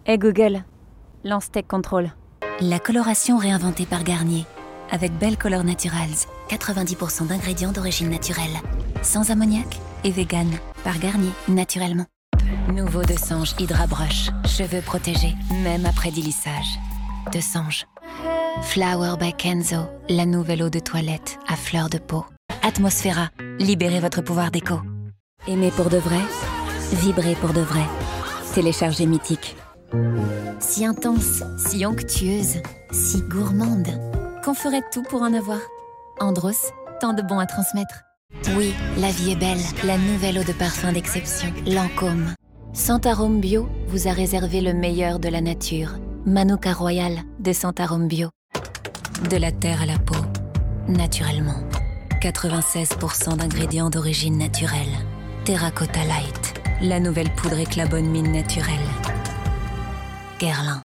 Hey Google, lance Tech Control. La coloration réinventée par Garnier. Avec Belle Color Naturals, 90% d'ingrédients d'origine naturelle. Sans ammoniac et vegan. Par Garnier, naturellement. Nouveau de Sange Hydra Brush. Cheveux protégés, même après délissage. De Sange. Flower by Kenzo. La nouvelle eau de toilette à fleur de peau. Atmosphera. Libérez votre pouvoir d'écho. Aimer pour de vrai. Vibrer pour de vrai. Téléchargez Mythique. Si intense, si onctueuse, si gourmande, qu'on ferait tout pour en avoir. Andros, tant de bons à transmettre. Oui, la vie est belle, la nouvelle eau de parfum d'exception, Lancôme. Santarome Bio vous a réservé le meilleur de la nature. Manuka Royal de Santarome Bio. De la terre à la peau, naturellement. 96% d'ingrédients d'origine naturelle. Terracotta Light, la nouvelle poudre éclat bonne mine naturelle. Guerlain.